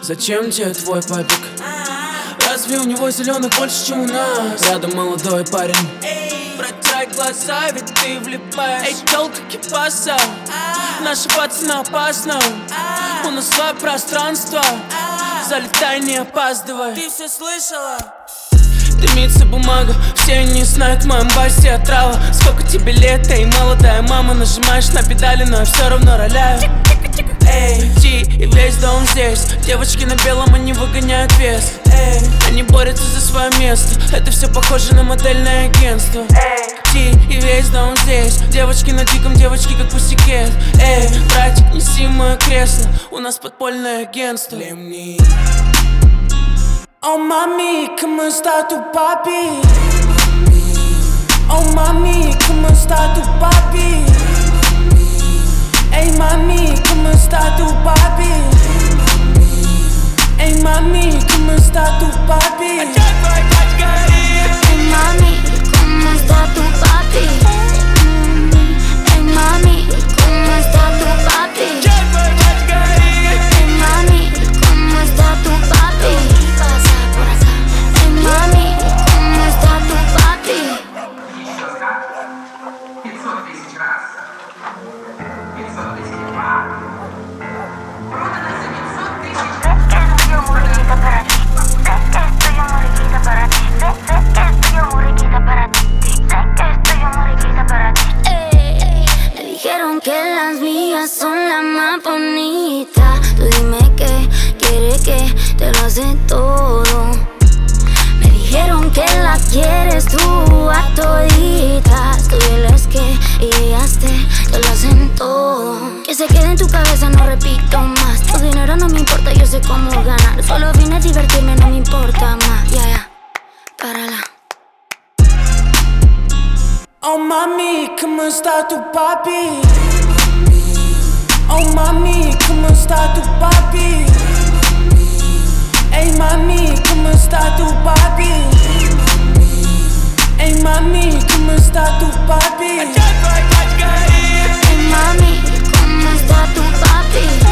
Зачем тебе твой папик? Разве у него зеленых больше, чем у нас? Рядом молодой парень. Протирай глаза, ведь ты влипаешь. Эй, толка кипаса. Наши пацаны опасно. У нас свое пространство. Залетай, не опаздывай. Ты все слышала? Дымится бумага, все не знают, в моем басе отрава. Сколько тебе лет, эй, молодая мама. Нажимаешь на педали, но я все равно роляю. Эй, Ти и весь дом здесь. Девочки на белом, они выгоняют вес. Эй, они борются за свое место. Это все похоже на модельное агентство. Ти и весь дом здесь. Девочки на диком, девочки как пусикет. Эй, братик, неси мое кресло. У нас подпольное агентство. Oh mami, ¿cómo está tu papi? Oh mami, ¿cómo está tu papi? Ey mami, ¿cómo está tu papi? Ey mami, ¿cómo está tu papi? Ey mami, ¿cómo está tu papi? Ey mami, ¿cómo está tu papi? Ey mami, ¿cómo está tu papi? Mami, ¿cómo está tu papi? Me dijeron que las mías son las más bonitas. Tú dime qué quieres, que te lo hace todo. Dijeron que la quieres tú a toditas. Tú diles que ellas te lo hacen todo. Que se quede en tu cabeza, no repito más. Tu dinero no me importa, yo sé cómo ganar. Solo vine a divertirme, no me importa más. Ya, párala. Oh mami, ¿cómo está tu papi? Oh mami, ¿cómo está tu papi? Ey mami, ¿cómo está tu papi? Ey mami, ¿cómo está tu papi? Ey mami, ¿cómo está tu papi?